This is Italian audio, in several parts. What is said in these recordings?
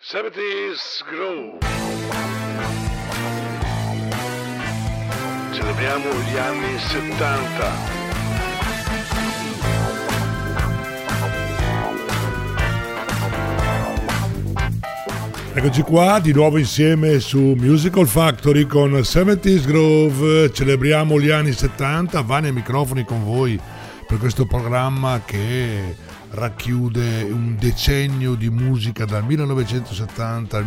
70's Groove. Celebriamo gli anni 70. Eccoci qua di nuovo insieme su Musical Factory con 70's Groove. Celebriamo gli anni 70. Vani ai microfoni con voi per questo programma che racchiude un decennio di musica dal 1970 al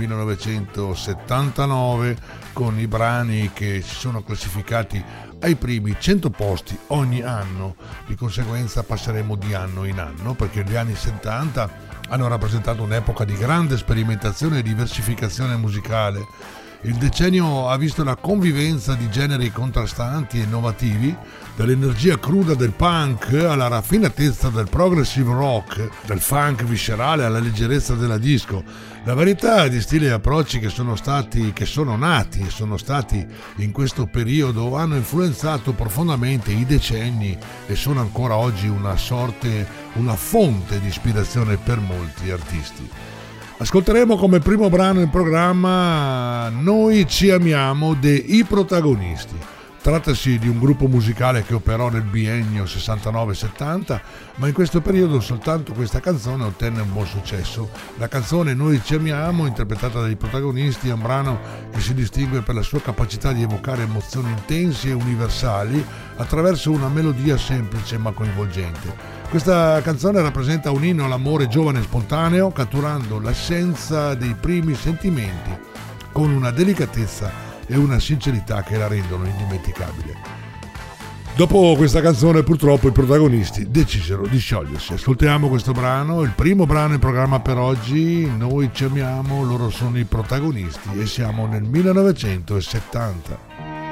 1979 con i brani che si sono classificati ai primi 100 posti ogni anno. Di conseguenza passeremo di anno in anno perché gli anni 70 hanno rappresentato un'epoca di grande sperimentazione e diversificazione musicale. Il decennio ha visto la convivenza di generi contrastanti e innovativi, dall'energia cruda del punk alla raffinatezza del progressive rock, dal funk viscerale alla leggerezza della disco. La varietà di stili e approcci che sono nati e sono stati in questo periodo hanno influenzato profondamente i decenni e sono ancora oggi una fonte di ispirazione per molti artisti. Ascolteremo come primo brano in programma Noi ci amiamo dei Protagonisti. Trattasi di un gruppo musicale che operò nel biennio 69-70, ma in questo periodo soltanto questa canzone ottenne un buon successo. La canzone Noi ci amiamo, interpretata dai Protagonisti, è un brano che si distingue per la sua capacità di evocare emozioni intense e universali attraverso una melodia semplice ma coinvolgente. Questa canzone rappresenta un inno all'amore giovane e spontaneo, catturando l'essenza dei primi sentimenti con una delicatezza e una sincerità che la rendono indimenticabile. Dopo questa canzone purtroppo i Protagonisti decisero di sciogliersi. Ascoltiamo questo brano, il primo brano in programma per oggi. Noi ci amiamo, loro sono i Protagonisti e siamo nel 1970.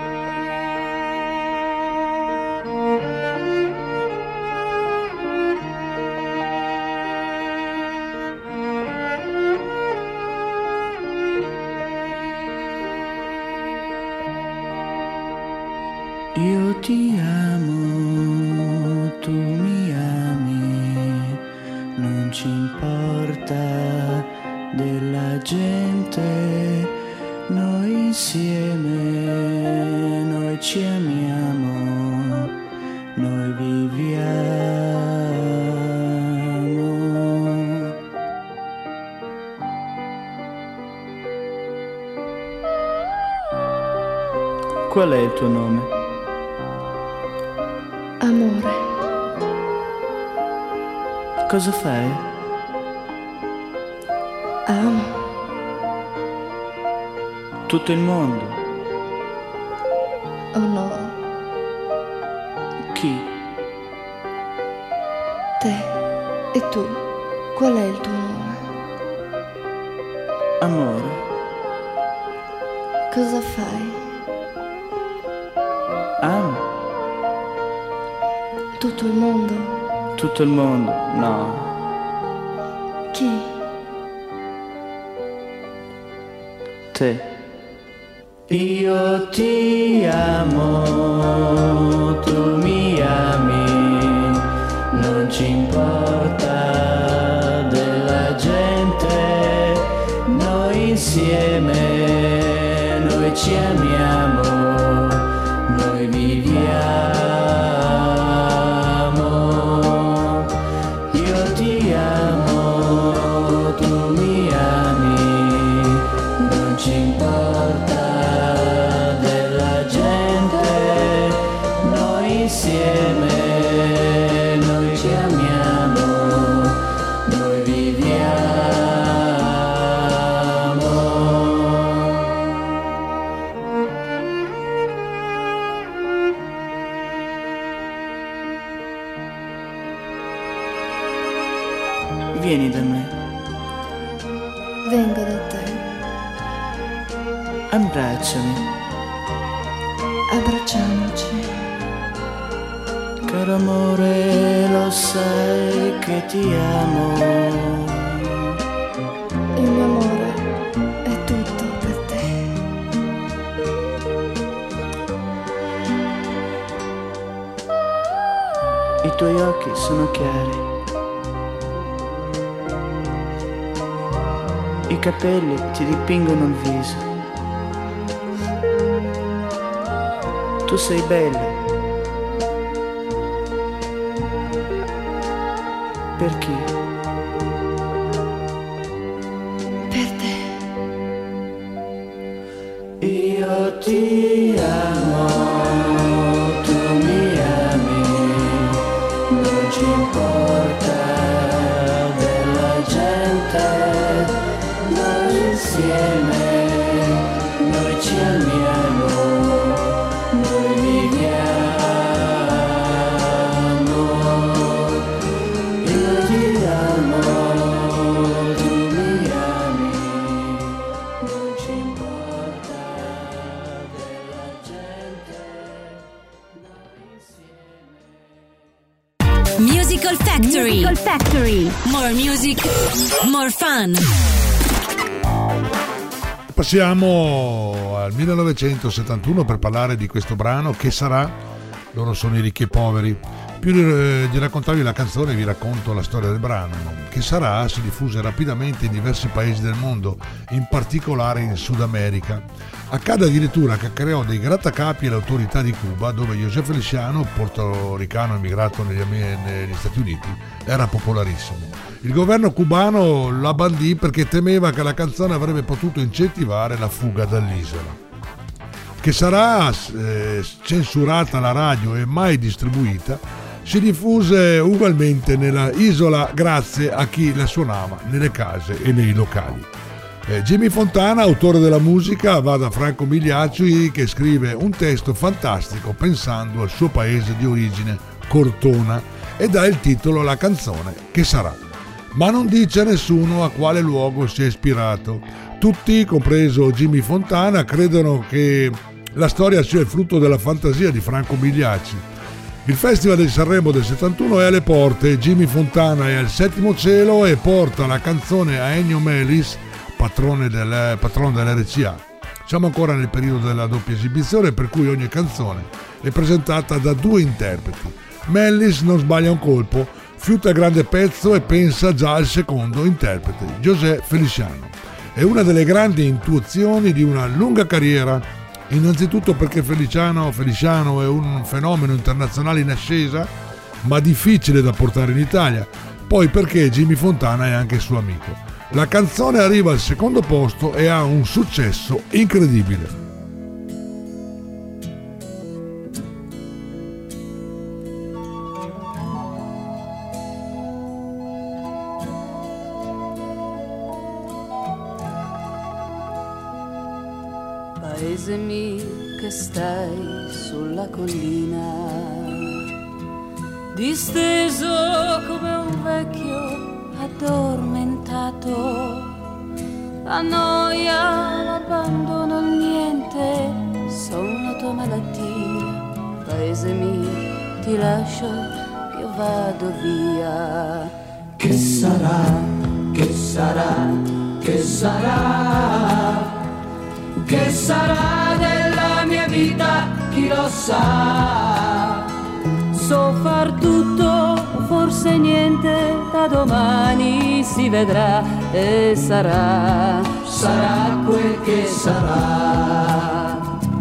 Io ti amo, tu mi ami, non ci importa della gente, noi insieme, noi ci amiamo, noi viviamo. Qual è il tuo nome? Amore. Cosa fai? Amo. Tutto il mondo? Oh no. Chi? Te. E tu? Qual è il tuo nome? Amore. Cosa fai? Amo. Tutto il mondo? Tutto il mondo? No. Chi? Te. Io ti amo, tu mi ami, non ci importa della gente, noi insieme, noi ci amiamo, noi viviamo. Vieni da me. Vengo da te. Abbracciami. Abbracciamoci. Caro amore, lo sai che ti amo. Il mio amore è tutto per te. I tuoi occhi sono chiari, i i capelli ti dipingono il viso. Tu sei bella. Per chi? Per te. Io ti amo, tu mi ami, non ci importa della gente, noi insieme, noi ci amiamo, noi viviamo. Io ti amo, tu mi ami, non ci importa della gente, noi insieme. Musical Factory. Musical Factory. More music, more fun. Passiamo al 1971 per parlare di questo brano Che sarà? Loro sono i Ricchi e Poveri. Più di raccontarvi la canzone vi racconto la storia del brano. Che sarà? Si diffuse rapidamente in diversi paesi del mondo, in particolare in Sud America. Accade addirittura che creò dei grattacapi alle autorità di Cuba, dove José Feliciano, portoricano emigrato negli Stati Uniti, era popolarissimo. Il governo cubano la bandì perché temeva che la canzone avrebbe potuto incentivare la fuga dall'isola. Che sarà censurata alla radio e mai distribuita, si diffuse ugualmente nella isola grazie a chi la suonava nelle case e nei locali. Jimmy Fontana, autore della musica, va da Franco Migliacci che scrive un testo fantastico pensando al suo paese di origine, Cortona, e dà il titolo alla canzone Che sarà. Ma non dice a nessuno a quale luogo si è ispirato. Tutti, compreso Jimmy Fontana, credono che la storia sia il frutto della fantasia di Franco Migliacci. Il Festival di Sanremo del 71 è alle porte, Jimmy Fontana è al 7° cielo e porta la canzone a Ennio Melis, patrono dell'RCA. Siamo ancora nel periodo della doppia esibizione, per cui ogni canzone è presentata da 2 interpreti. Melis non sbaglia un colpo, fiuta il grande pezzo e pensa già al secondo interprete, José Feliciano. È una delle grandi intuizioni di una lunga carriera, innanzitutto perché Feliciano è un fenomeno internazionale in ascesa, ma difficile da portare in Italia, poi perché Jimmy Fontana è anche suo amico. La canzone arriva al 2° posto e ha un successo incredibile. Paese mio che stai sulla collina, disteso come un vecchio addormentato, la noia, l'abbandono, il niente sono la tua malattia. Paese mio, ti lascio, io vado via. Che sarà, che sarà, che sarà? Che sarà della mia vita, chi lo sa? So far tutto, forse niente, da domani si vedrà e sarà quel che sarà.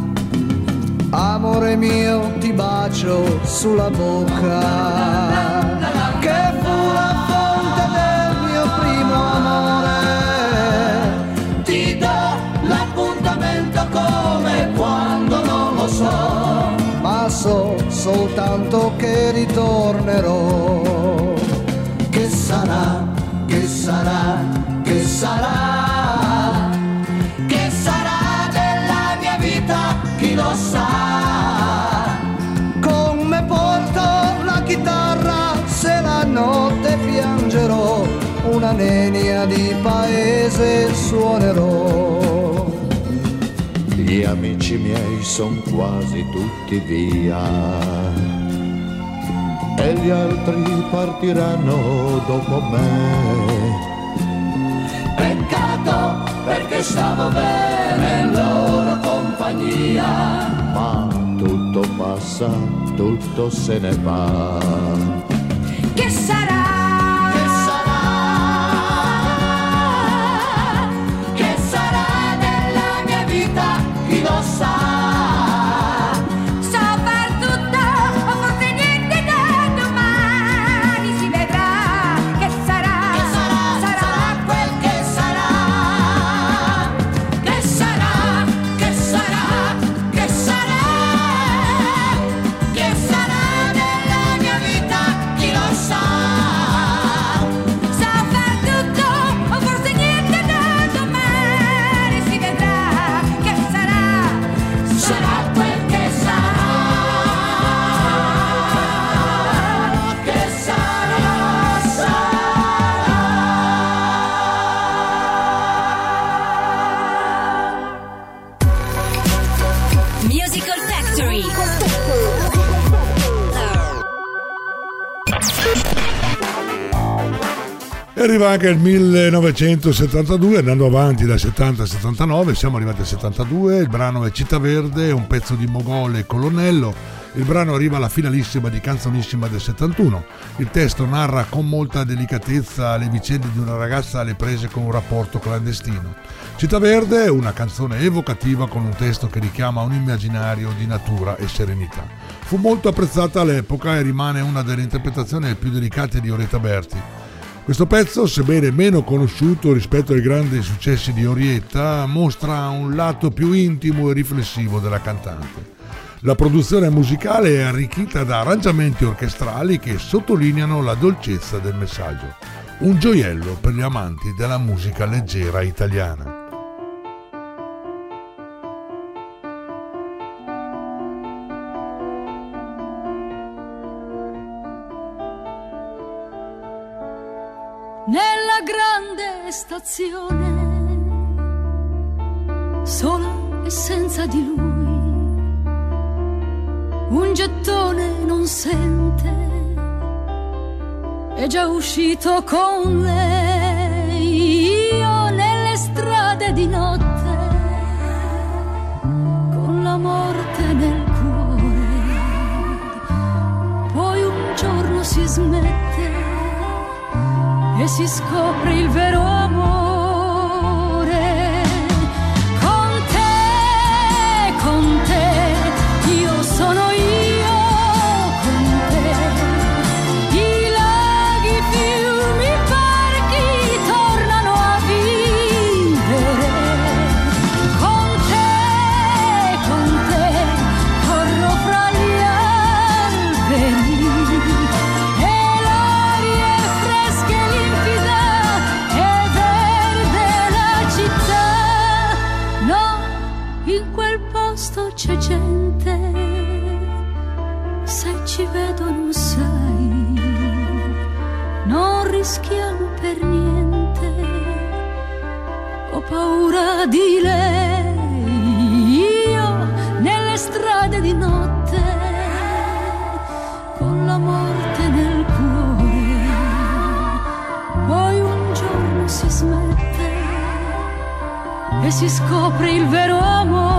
Amore mio, ti bacio sulla bocca, che fu la fonte del mio primo amore. Ti do l'appuntamento come quando non lo so, ma so soltanto che ritornerò. che sarà, che sarà, che sarà? Che sarà della mia vita, chi lo sa? Come porto la chitarra se la notte piangerò, una nenia di paese suonerò. Gli amici miei son quasi tutti via e gli altri partiranno dopo me. Peccato perché stavo bene in loro compagnia, Ma tutto passa, tutto se ne va. Che sarà? che sarà? Musical Factory. E arriva anche il 1972, andando avanti dal 70 al 79, siamo arrivati al 72, il brano è Città Verde, un pezzo di Mogol e Colonnello, il brano arriva alla finalissima di Canzonissima del 71, il testo narra con molta delicatezza le vicende di una ragazza alle prese con un rapporto clandestino. Città Verde è una canzone evocativa con un testo che richiama un immaginario di natura e serenità. Fu molto apprezzata all'epoca e rimane una delle interpretazioni più delicate di Orietta Berti. Questo pezzo, sebbene meno conosciuto rispetto ai grandi successi di Orietta, mostra un lato più intimo e riflessivo della cantante. La produzione musicale è arricchita da arrangiamenti orchestrali che sottolineano la dolcezza del messaggio. Un gioiello per gli amanti della musica leggera italiana. Nella grande stazione, sola e senza di lui, un gettone non sente, è già uscito con lei. Io nelle strade di notte, con la morte nel cuore, poi un giorno si smette e si scopre il vero amore. Con te, io sono io, con te. I laghi, i fiumi, i parchi tornano a vivere. Con te, corro fra gli alberi. C'è gente, se ci vedono sai, non rischiamo per niente, ho paura di lei. Io nelle strade di notte, con la morte nel cuore, poi un giorno si smette e si scopre il vero amore.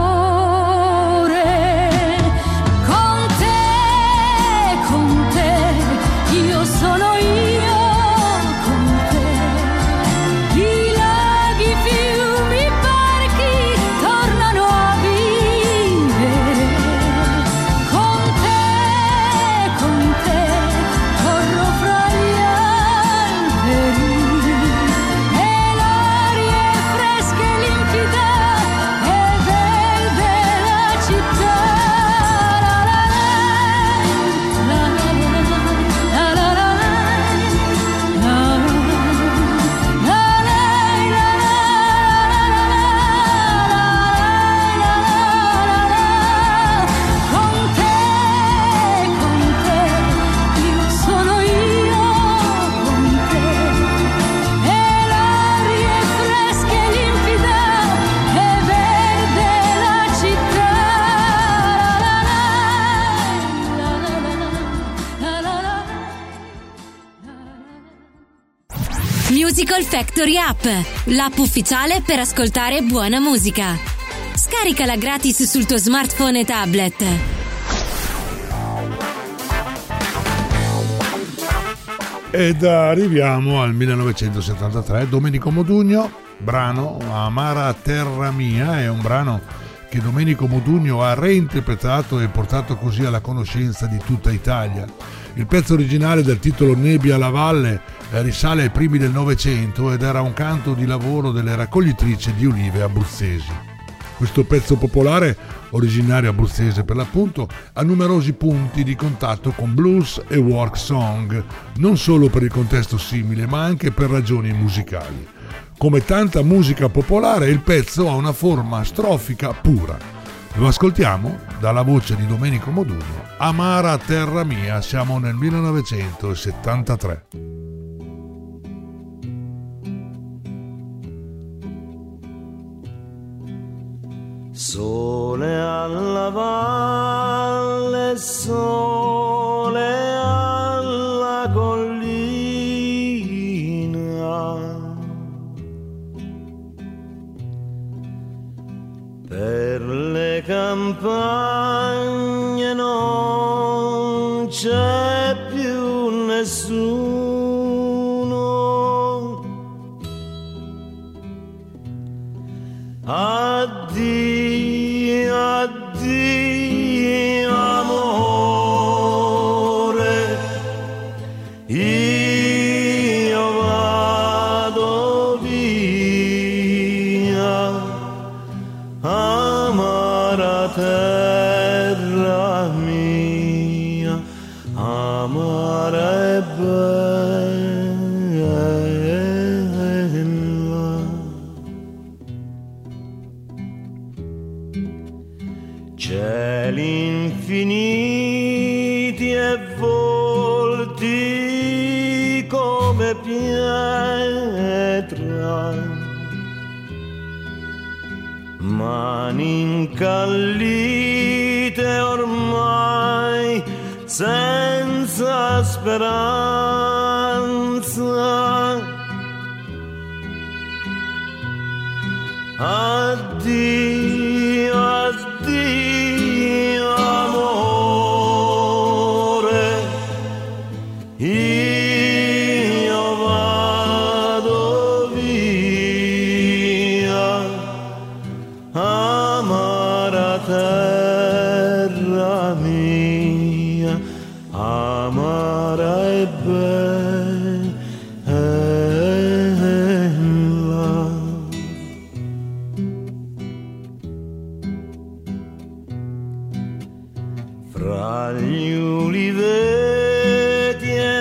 Sono io, con te. I laghi, i fiumi, i parchi tornano a vivere. Con te, corro fra gli alberi. E l'aria è fresca e limpida e verde la città. Musical Factory App, l'app ufficiale per ascoltare buona musica. Scaricala gratis sul tuo smartphone e tablet. Ed arriviamo al 1973, Domenico Modugno, brano Amara terra mia, è un brano che Domenico Modugno ha reinterpretato e portato così alla conoscenza di tutta Italia. Il pezzo originale del titolo Nebbia alla valle risale ai primi del Novecento ed era un canto di lavoro delle raccoglitrici di olive abruzzesi. Questo pezzo popolare, originario abruzzese per l'appunto, ha numerosi punti di contatto con blues e work song, non solo per il contesto simile ma anche per ragioni musicali. Come tanta musica popolare, il pezzo ha una forma strofica pura. Lo ascoltiamo dalla voce di Domenico Modugno. Amara terra mia, siamo nel 1973. Sole alla alla valle sole alla collina, per le campagne non c'è più nessuno. Addio, addio amore, io vado via, amara terra mia, amara e bella. Cieli infiniti e volti come pietra, mani incallite ormai senza speranza. Addio, addio amore, io vado via, amara terra mia, amara e bella. Fra gli uliveti è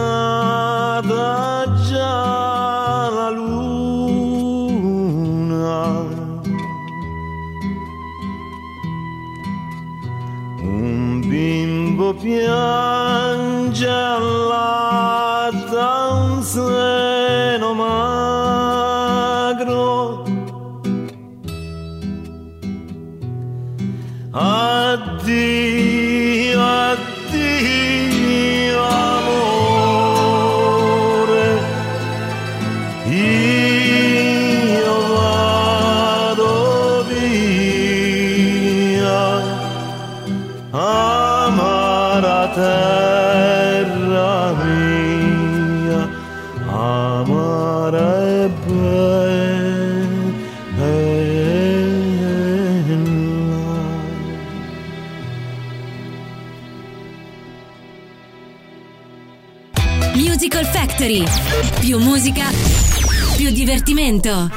nata già la luna, un bimbo piange allatta un seno magro. Addio, addio amore, io vado via, amara terra mia, amara e bella. Musical Factory. Più musica, più divertimento.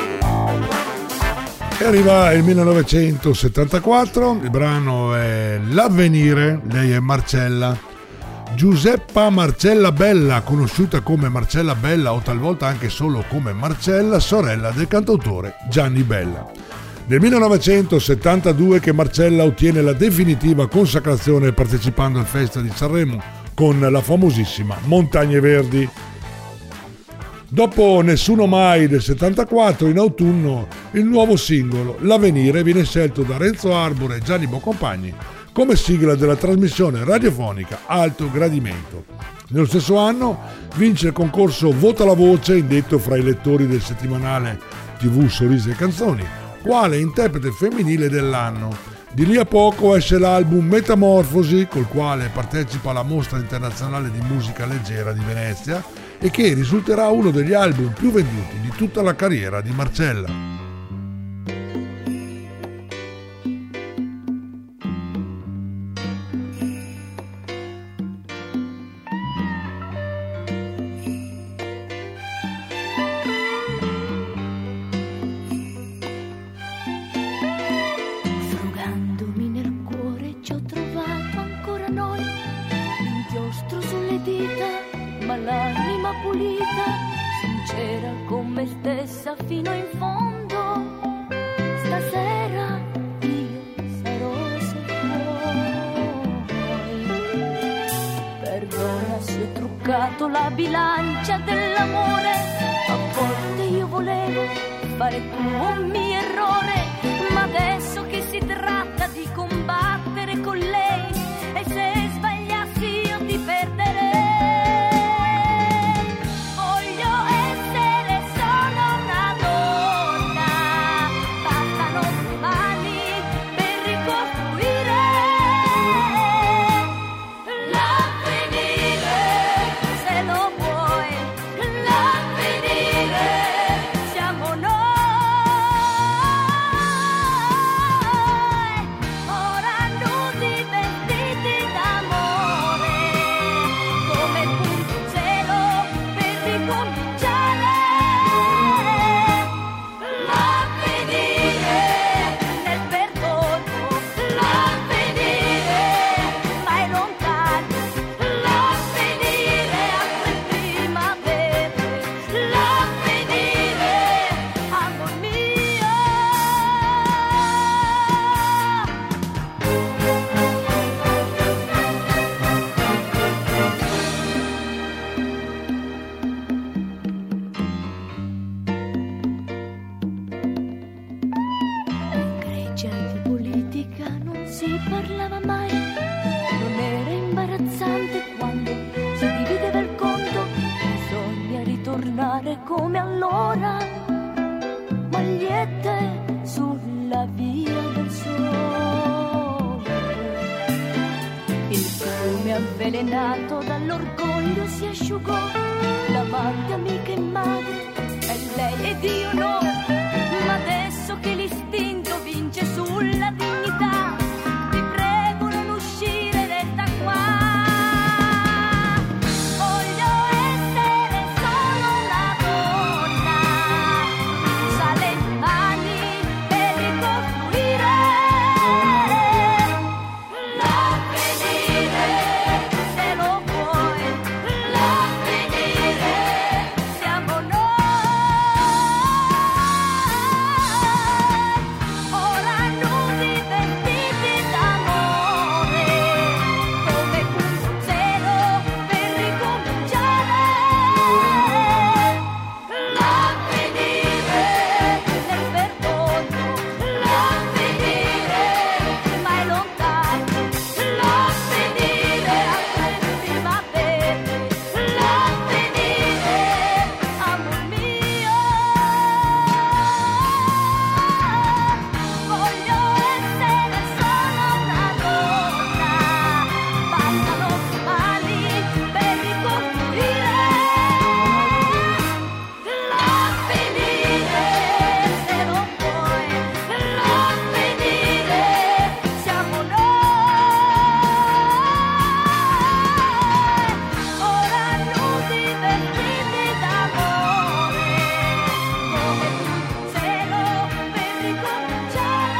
E arriva il 1974, il brano è L'Avvenire, lei è Marcella. Giuseppa Marcella Bella, conosciuta come Marcella Bella o talvolta anche solo come Marcella, sorella del cantautore Gianni Bella. Nel 1972 che Marcella ottiene la definitiva consacrazione partecipando al Festival di Sanremo con la famosissima Montagne Verdi. Dopo Nessuno Mai del 74, in autunno, il nuovo singolo L'Avvenire viene scelto da Renzo Arbore e Gianni Boncompagni come sigla della trasmissione radiofonica Alto Gradimento. Nello stesso anno vince il concorso Vota la Voce, indetto fra i lettori del settimanale TV Sorrisi e Canzoni, quale interprete femminile dell'anno. Di lì a poco esce l'album Metamorfosi, col quale partecipa alla Mostra Internazionale di Musica Leggera di Venezia e che risulterà uno degli album più venduti di tutta la carriera di Marcella. Fino in fondo, stasera io sarò se vuoi. Perdona se ho truccato la bilancia dell'amore, a volte io volevo fare tu un mio errore, ma adesso che si tratta di combattere stare con lei, e se sbagliassi io ti perderei. Voglio essere solo una donna, bastano mani per ricostruire l'avvenire, se lo vuoi, l'avvenire siamo noi. Ora nudi vestiti d'amore, come il punto cielo per ricominciare. L'avvenire nel perdono, l'avvenire mai lontano, l'avvenire altre primavere, l'avvenire amor mio. Grecia di politica non si parlava mai, non era imbarazzante quando si divideva il conto. Bisogna ritornare come allora, magliette sulla via del sole. Il fiume avvelenato dall'orgoglio si asciugò, l'amante, amica e madre, e lei ed io no. Ma adesso che l'istinto vince sulla dignità, ti prego non uscire da qua. Voglio essere solo una donna, sale in mani per ricostruire l'avvenire, se lo vuoi, l'avvenire siamo noi. Ora nudi vestiti d'amore, come un zero per ricominciare. L'avvenire nel perdono, l'avvenire mai lontano, l'avvenire altre primavere, l'avvenire amor mio. Voglio essere solo una donna, bastano mani per ricostruire l'avvenire, se lo vuoi, l'avvenire siamo noi. Ora nudi vestiti d'amore, come un cielo per ricominciare.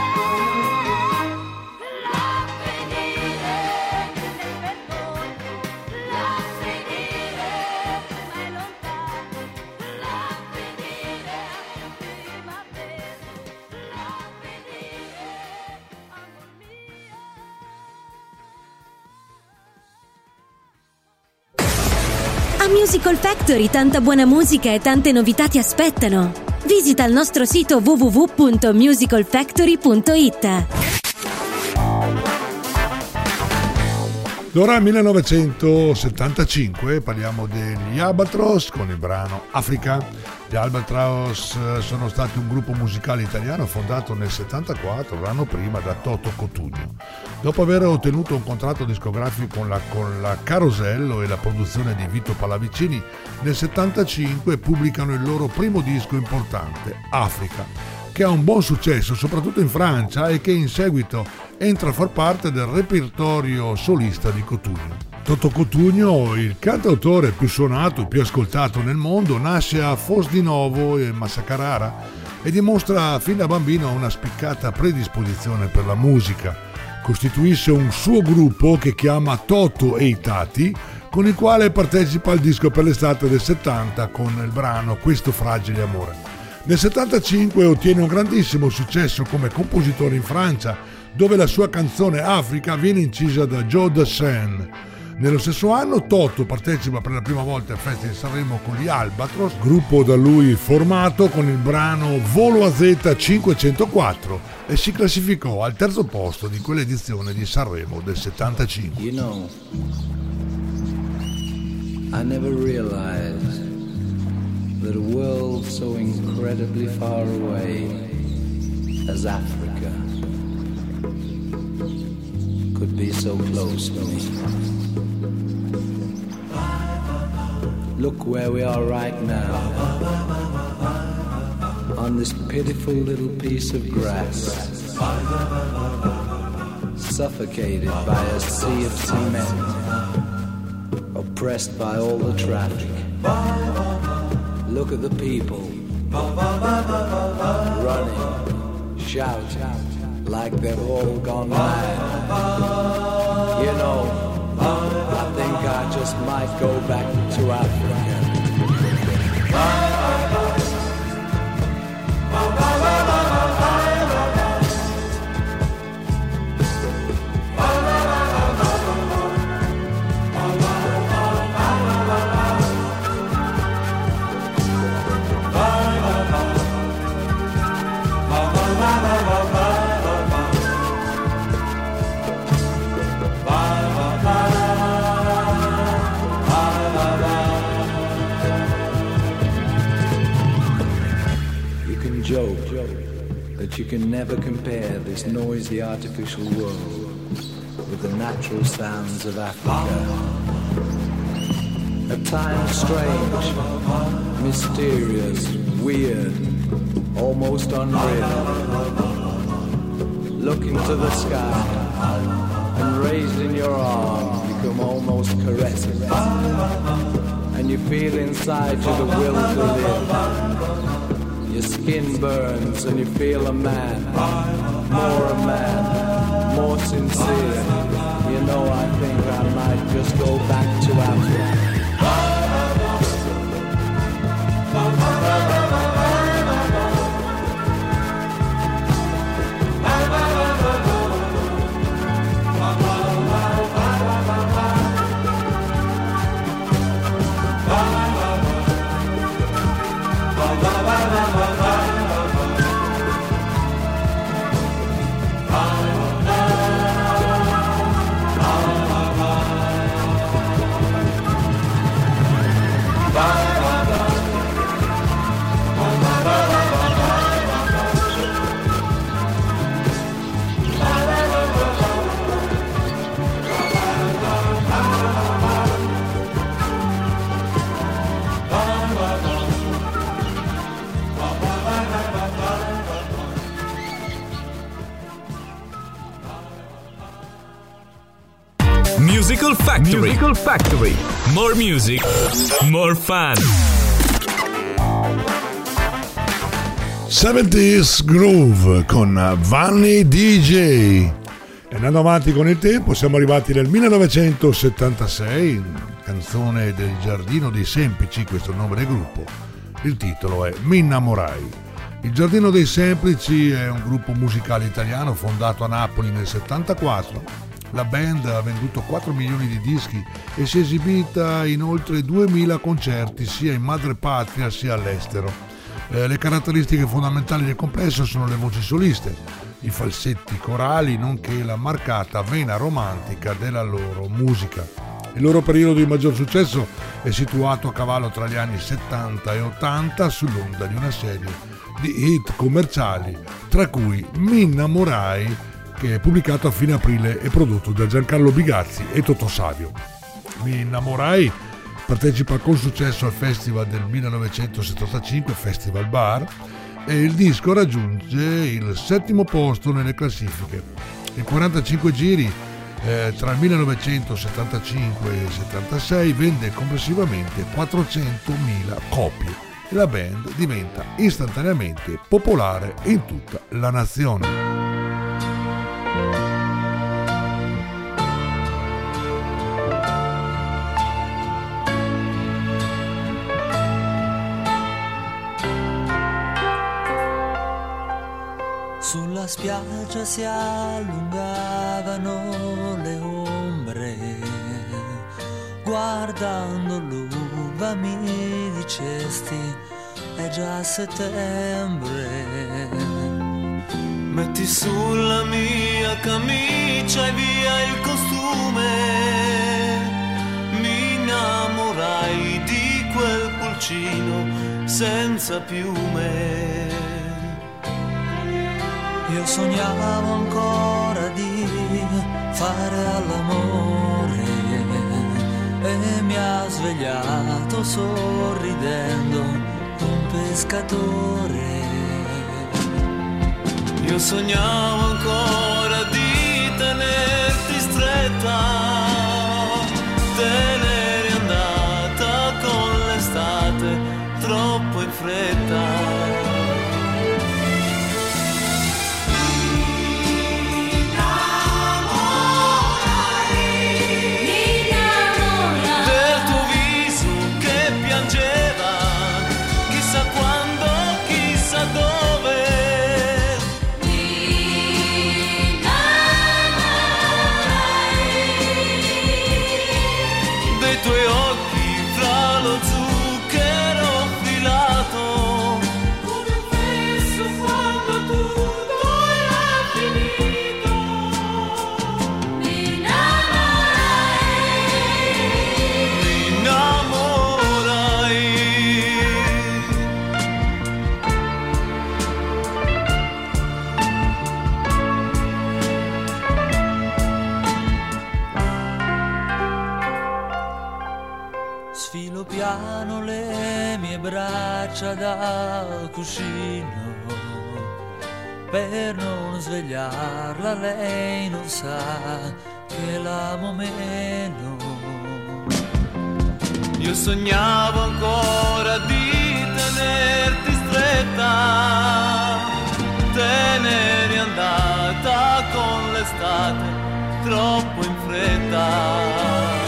L'avvenire nel perdono, l'avvenire mai lontano, l'avvenire altre primavere, l'avvenire amor mio. A Musical Factory tanta buona musica e tante novità ti aspettano. Visita il nostro sito www.musicalfactory.it. Ora 1975 parliamo degli Albatross con il brano Africa. Gli Albatross sono stati un gruppo musicale italiano fondato nel 74, l'anno prima, da Toto Cutugno. Dopo aver ottenuto un contratto discografico con la Carosello e la produzione di Vito Pallavicini, nel 75 pubblicano il loro primo disco importante, Africa, che ha un buon successo soprattutto in Francia e che in seguito entra a far parte del repertorio solista di Cutugno. Toto Cutugno, il cantautore più suonato e più ascoltato nel mondo, nasce a Fos di Novo e Massa Carrara e dimostra fin da bambino una spiccata predisposizione per la musica. Costituisce un suo gruppo che chiama Toto e i Tati, con il quale partecipa al disco per l'estate del 70 con il brano Questo fragile amore. Nel 75 ottiene un grandissimo successo come compositore in Francia, dove la sua canzone Africa viene incisa da Joe Dassin. Nello stesso anno Toto partecipa per la prima volta al Festival di Sanremo con gli Albatros, gruppo da lui formato con il brano Volo a Z 504, e si classificò al terzo posto di quell'edizione di Sanremo del 75. You know, I never realized that a world so incredibly far away as Africa could be so close to me. Look where we are right now, on this pitiful little piece of grass, suffocated by a sea of cement, oppressed by all the traffic. Look at the people running, shouting, like they've all gone mad. You know, I think I just might go back to Africa. But you can never compare this noisy artificial world with the natural sounds of Africa. At times strange, mysterious, weird, almost unreal. Look into the sky and raised in your arms become almost caressing. And you feel inside you the will to live. Your skin burns and you feel a man, more sincere. You know, I think I might just go back to Africa. Musical Factory. More music, more fun. 70s Groove con Vanni DJ. E andando avanti con il tempo siamo arrivati nel 1976, canzone del Giardino dei Semplici, questo è il nome del gruppo. Il titolo è Mi innamorai. Il Giardino dei Semplici è un gruppo musicale italiano fondato a Napoli nel 74. La band ha venduto 4 milioni di dischi e si è esibita in oltre 2000 concerti sia in madrepatria sia all'estero. Le caratteristiche fondamentali del complesso sono le voci soliste, i falsetti corali nonché la marcata vena romantica della loro musica. Il loro periodo di maggior successo è situato a cavallo tra gli anni 70 e 80 sull'onda di una serie di hit commerciali, tra cui Mi innamorai, che è pubblicato a fine aprile e prodotto da Giancarlo Bigazzi e Totò Savio. Mi innamorai partecipa con successo al festival del 1975 Festival Bar e il disco raggiunge il 7° posto nelle classifiche. In 45 giri tra il 1975 e il 76 vende complessivamente 400.000 copie e la band diventa istantaneamente popolare in tutta la nazione. Sulla spiaggia si allungavano le ombre guardando l'uva mi dicesti è già settembre. Metti sulla mia camicia e via il costume, mi innamorai di quel pulcino senza piume. Io sognavo ancora di fare all'amore e mi ha svegliato sorridendo un pescatore. Io sognavo ancora di tenerti stretta, te n'eri andata con l'estate troppo in fretta. Piano le mie braccia dal cuscino per non svegliarla, lei non sa che l'amo meno. Io sognavo ancora di tenerti stretta, te n'eri andata con l'estate troppo in fretta.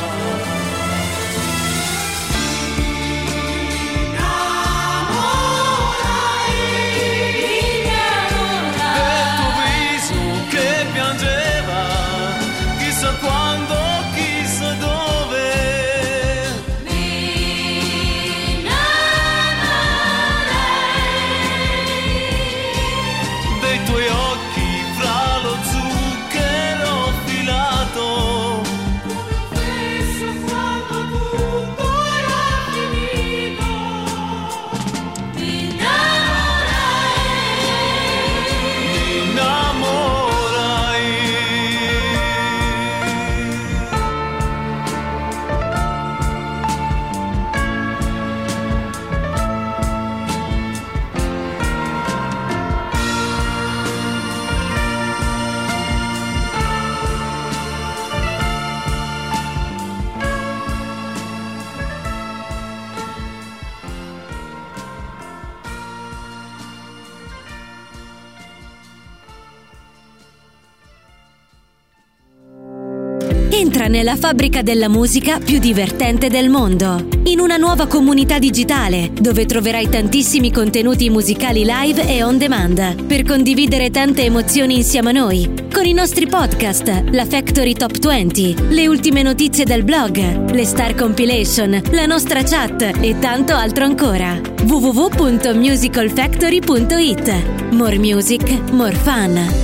Quando, chissà dove, mi innamorai dei tuoi occhi fra lo zucchero filato, come stesso quando tutto era finito, mi innamorai. Entra nella fabbrica della musica più divertente del mondo, in una nuova comunità digitale dove troverai tantissimi contenuti musicali live e on demand per condividere tante emozioni insieme a noi, con i nostri podcast, la Factory Top 20, le ultime notizie del blog, le Star Compilation, la nostra chat e tanto altro ancora. www.musicalfactory.it. More music, more fun.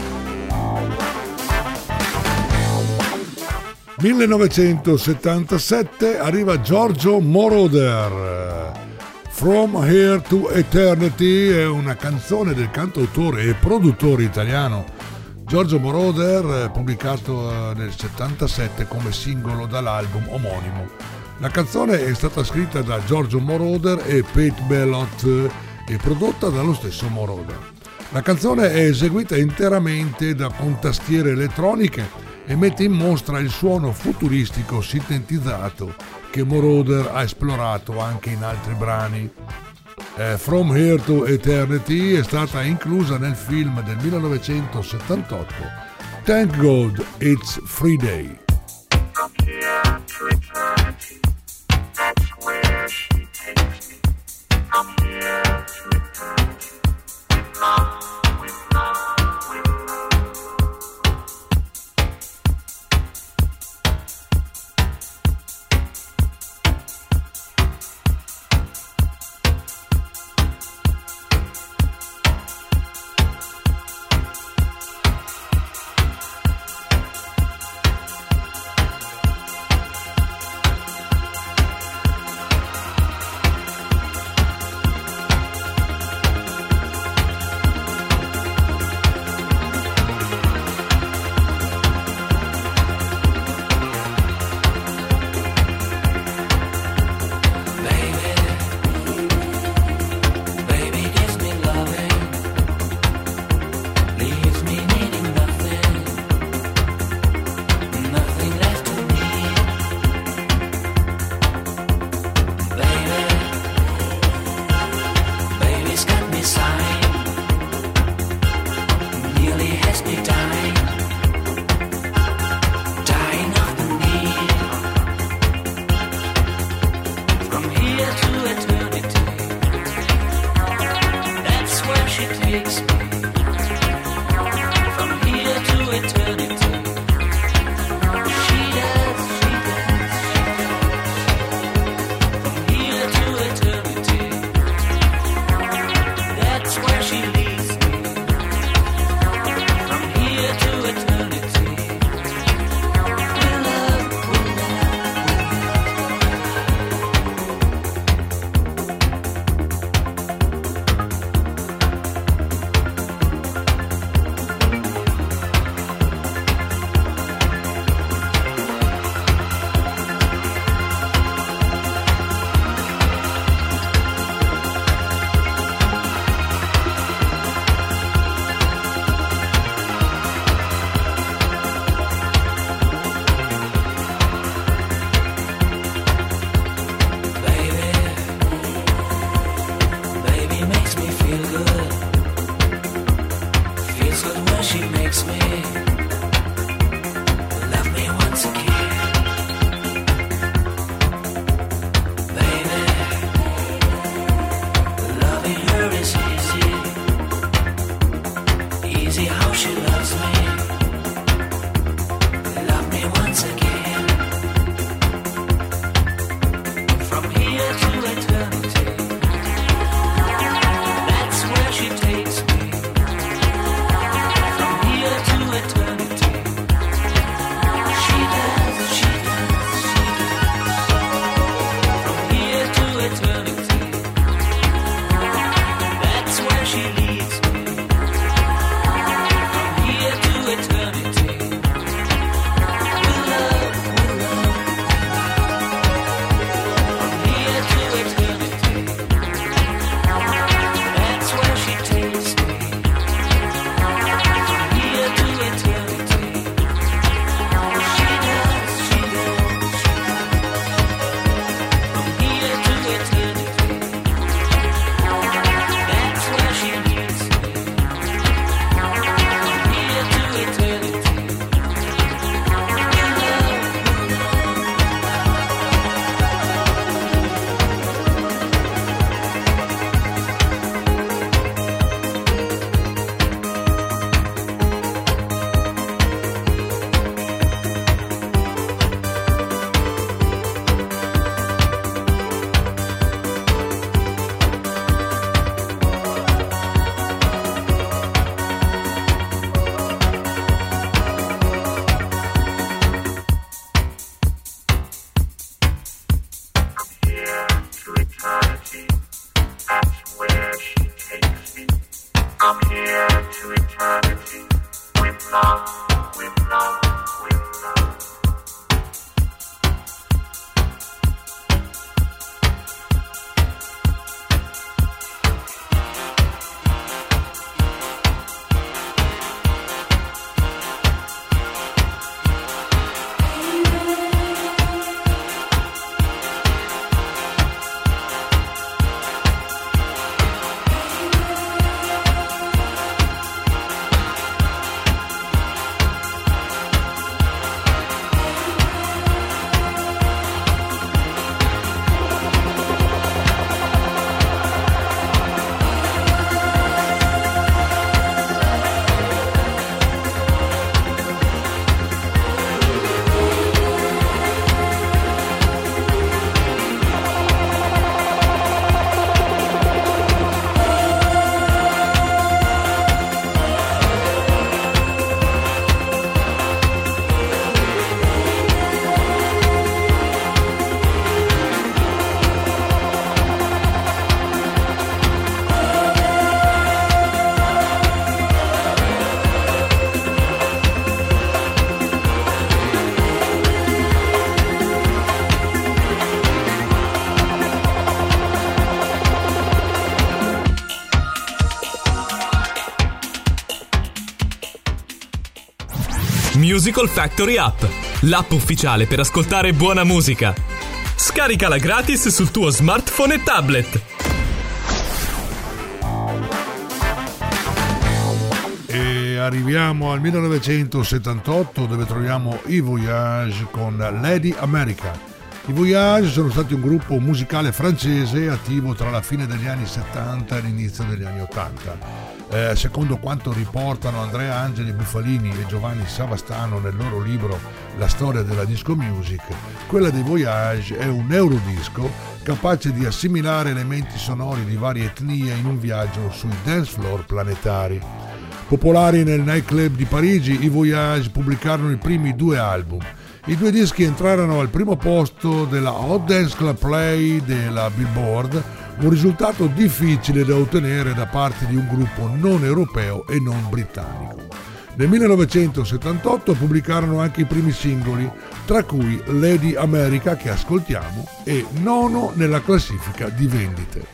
1977 arriva Giorgio Moroder. From Here to Eternity è una canzone del cantautore e produttore italiano Giorgio Moroder, pubblicato nel 77 come singolo dall'album omonimo. La canzone è stata scritta da Giorgio Moroder e Pete Bellotte e prodotta dallo stesso Moroder. La canzone è eseguita interamente con tastiere elettroniche e mette in mostra il suono futuristico sintetizzato che Moroder ha esplorato anche in altri brani. From Here to Eternity è stata inclusa nel film del 1978 Thank God It's Friday. crazy how she loves me. Love me once again. From here to eternity, that's where she takes me. From here to eternity, she does, she does, she does. From here to eternity, that's where she leads me. From here to eternity, with love, with love. From here to eternity, that's where she takes me. From here to eternity, she does, she does, she does. From here to eternity, that's where she leads me. From here to eternity, with love, with Musical Factory App, l'app ufficiale per ascoltare buona musica. Scaricala gratis sul tuo smartphone e tablet. E arriviamo al 1978, dove troviamo i Voyage con Lady America. I Voyage sono stati un gruppo musicale francese attivo tra la fine degli anni 70 e l'inizio degli anni 80. Secondo quanto riportano Andrea Angeli Buffalini e Giovanni Savastano nel loro libro La storia della disco music, quella dei Voyage è un eurodisco capace di assimilare elementi sonori di varie etnie in un viaggio sui dance floor planetari. Popolari nel nightclub di Parigi, i Voyage pubblicarono i primi 2 album. I 2 dischi entrarono al primo posto della Hot Dance Club Play della Billboard, un risultato difficile da ottenere da parte di un gruppo non europeo e non britannico. Nel 1978 pubblicarono anche i primi singoli, tra cui Lady America, che ascoltiamo, e 9° nella classifica di vendite.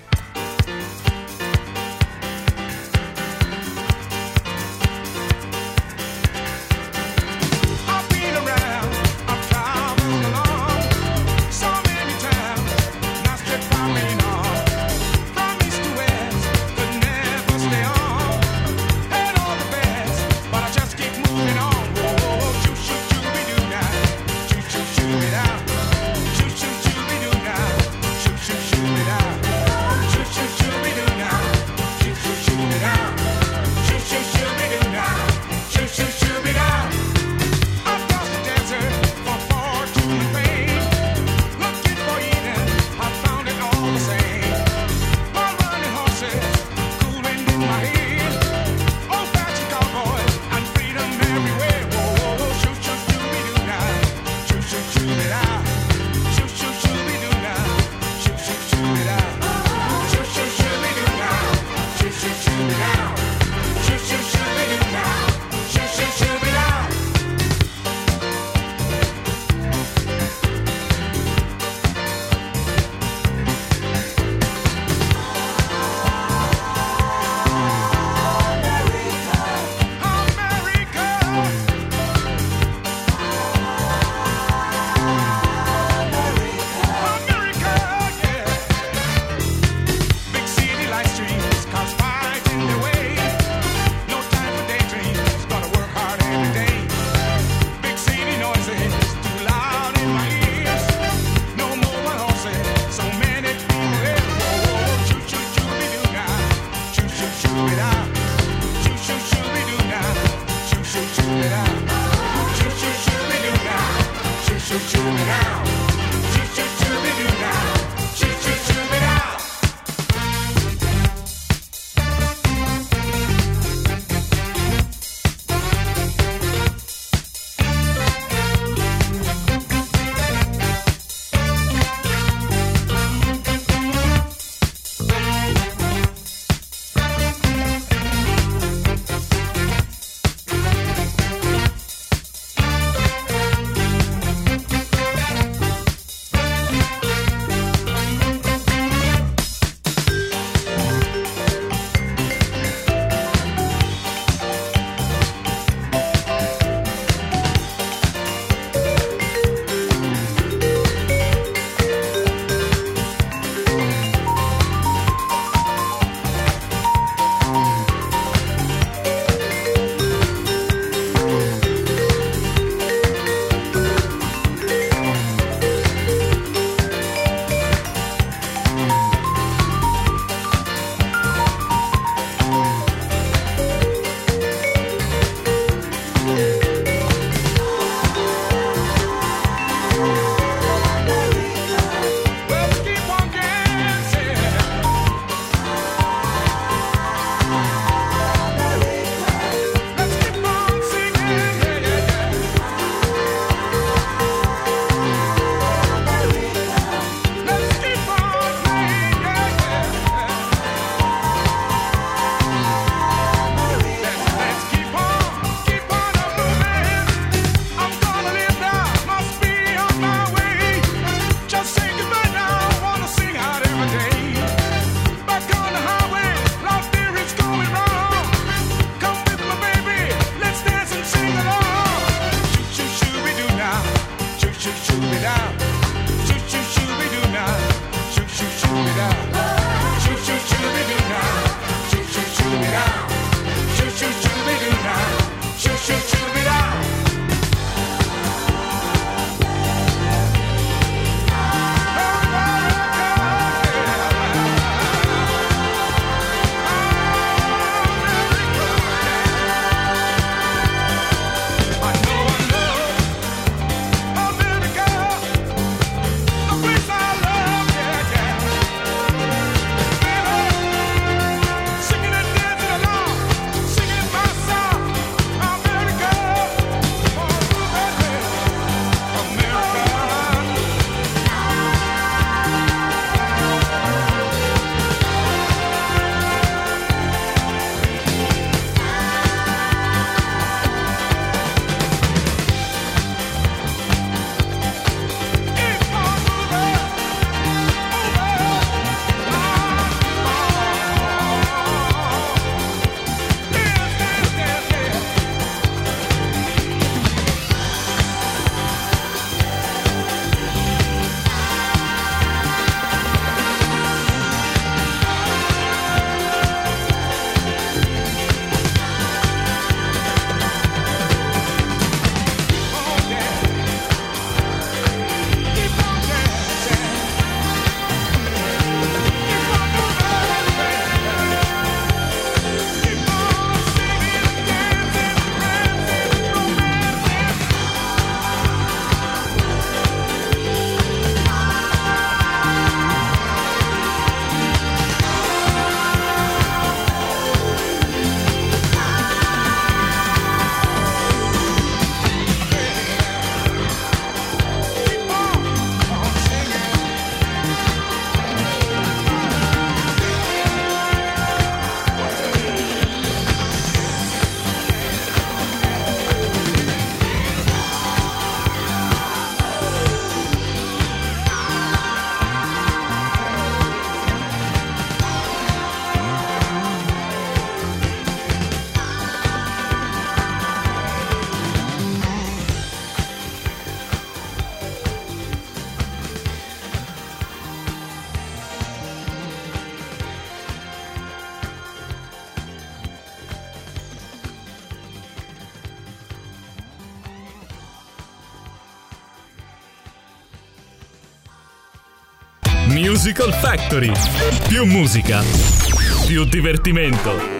Musical Factory. Più musica, più divertimento.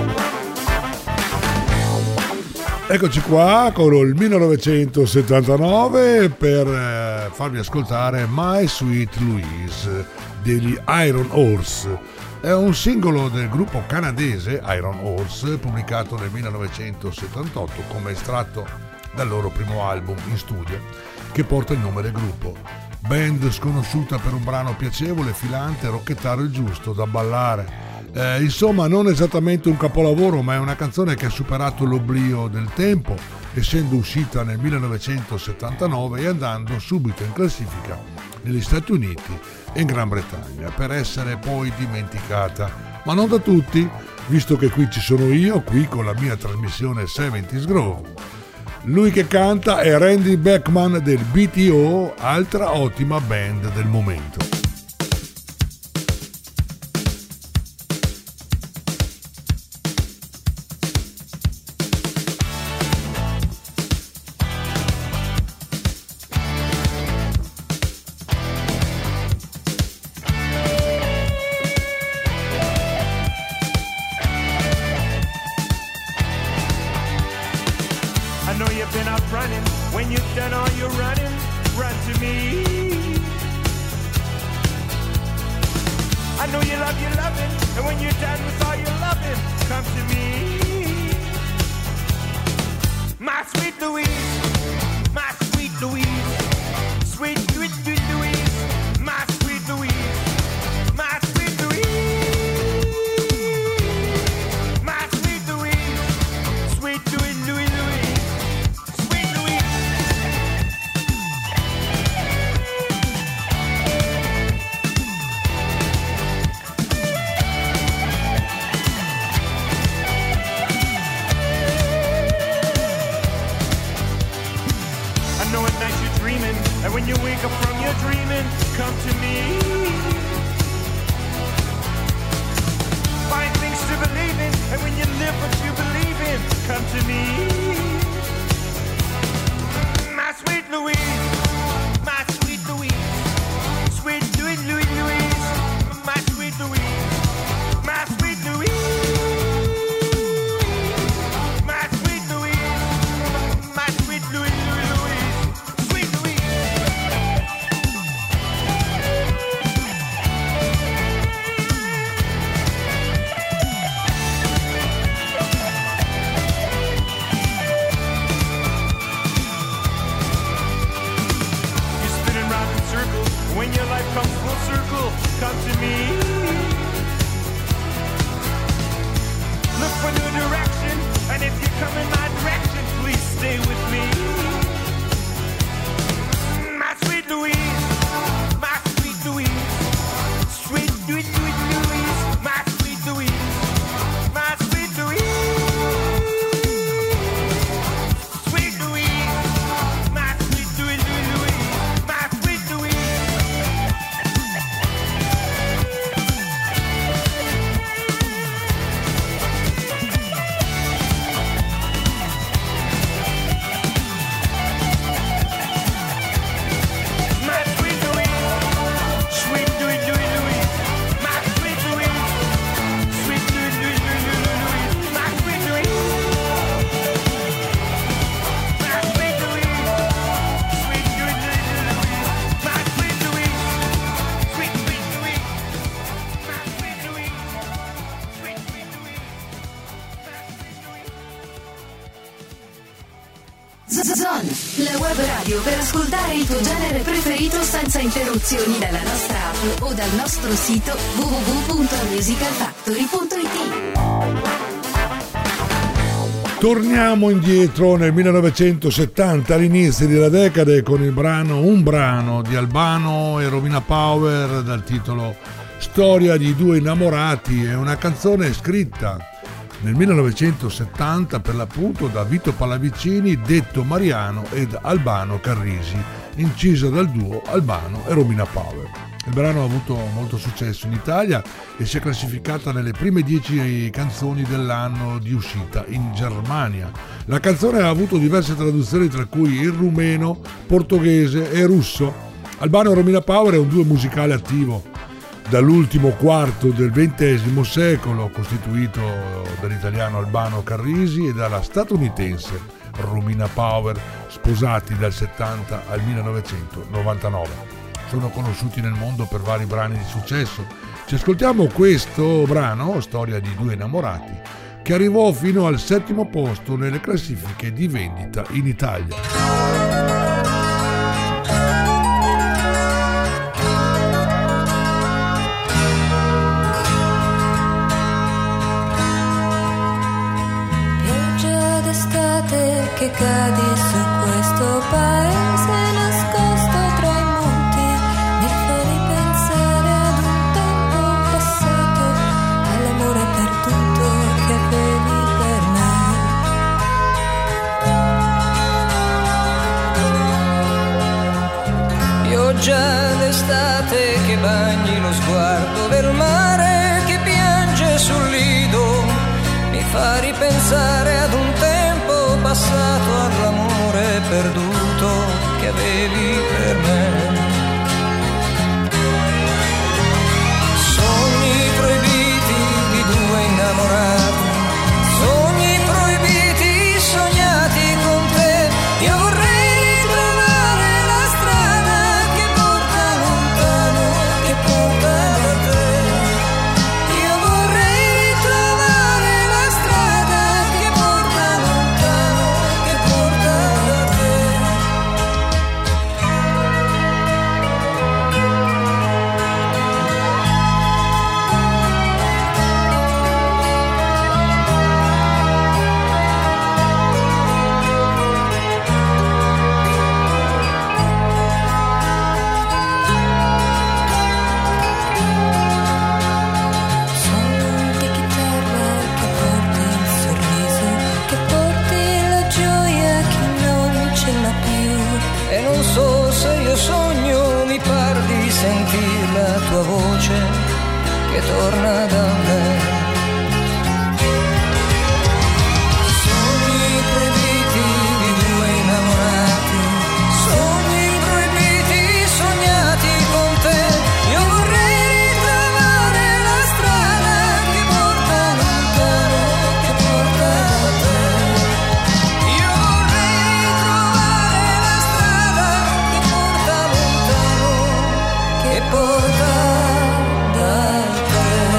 Eccoci qua con il 1979 per farvi ascoltare My Sweet Louise degli Iron Horse. È un singolo del gruppo canadese Iron Horse pubblicato nel 1978 come estratto dal loro primo album in studio che porta il nome del gruppo. Band sconosciuta per un brano piacevole, filante, rocchettaro il giusto da ballare. Insomma, non esattamente un capolavoro, ma è una canzone che ha superato l'oblio del tempo, essendo uscita nel 1979 e andando subito in classifica negli Stati Uniti e in Gran Bretagna, per essere poi dimenticata, ma non da tutti, visto che qui ci sono io, qui con la mia trasmissione 70's Groove. Lui che canta è Randy Bachman del BTO, altra ottima band del momento. La web radio per ascoltare il tuo genere preferito senza interruzioni dalla nostra app o dal nostro sito www.musicalfactory.it. Torniamo indietro nel 1970, all'inizio della decade, con il brano Un brano di Albano e Romina Power dal titolo Storia di due innamorati. È una canzone scritta nel 1970 per l'appunto da Vito Pallavicini, detto Mariano, ed Albano Carrisi, incisa dal duo Albano e Romina Power. Il brano ha avuto molto successo in Italia e si è classificata nelle prime 10 canzoni dell'anno di uscita in Germania. La canzone ha avuto diverse traduzioni, tra cui il rumeno, portoghese e russo. Albano e Romina Power è un duo musicale attivo dall'ultimo quarto del XX secolo, costituito dall'italiano Albano Carrisi e dalla statunitense Romina Power, sposati dal 70 al 1999. Sono conosciuti nel mondo per vari brani di successo. Ci ascoltiamo questo brano, storia di due innamorati, che arrivò fino al 7° posto nelle classifiche di vendita in Italia. Che cadi su questo paese nascosto tra i monti, mi fa ripensare ad un tempo passato, all'amore perduto che avevi per me. Pioggia d'estate che bagni lo sguardo del mare che piange sul lido, mi fa ripensare ad un tempo passato, all'amore perduto che avevi per me. Sogni proibiti di due innamorati, sogni proibiti sognati con te. Io vorrei ritrovare la strada che porta lontano, che porta da te. Io vorrei ritrovare la strada che porta lontano, che porta da te. Sono di chitarra che porti il sorriso, che porti la gioia a chi non ce l'ha più. E non so se io sogno, mi par di sentir la tua voce che torna da me. Sogni proibiti di due innamorati, sogni proibiti sognati con te. Io vorrei ritrovare la strada che porta lontano, che porta da te. Io vorrei ritrovare la strada che porta lontano, che porta da te.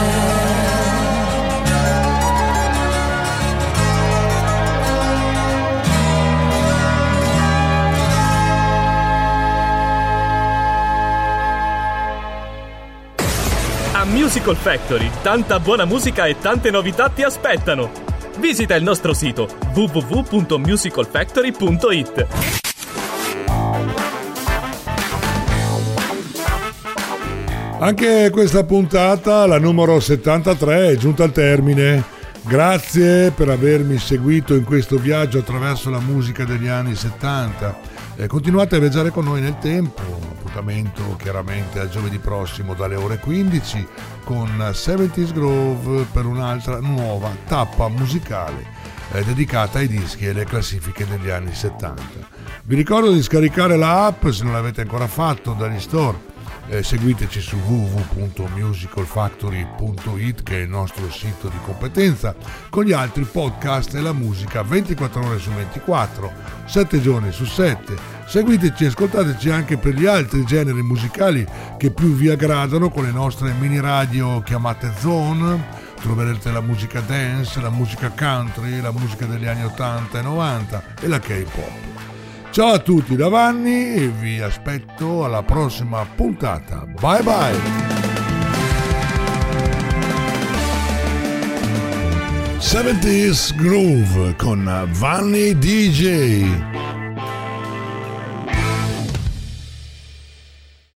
A Musical Factory, tanta buona musica e tante novità ti aspettano. Visita il nostro sito www.musicalfactory.it. Anche questa puntata, la numero 73, è giunta al termine. Grazie per avermi seguito in questo viaggio attraverso la musica degli anni 70. Continuate a viaggiare con noi nel tempo. Appuntamento chiaramente a giovedì prossimo dalle ore 15 con 70's Groove per un'altra nuova tappa musicale dedicata ai dischi e alle classifiche degli anni 70. Vi ricordo di scaricare la app se non l'avete ancora fatto dagli store. Seguiteci su www.musicalfactory.it, che è il nostro sito di competenza, con gli altri podcast e la musica 24 ore su 24, 7 giorni su 7. Seguiteci e ascoltateci anche per gli altri generi musicali che più vi aggradano, con le nostre mini radio chiamate Zone. Troverete la musica dance, la musica country, la musica degli anni 80 e 90 e la K-pop. Ciao a tutti da Vanni e vi aspetto alla prossima puntata. Bye bye! 70's Groove con Vanni DJ.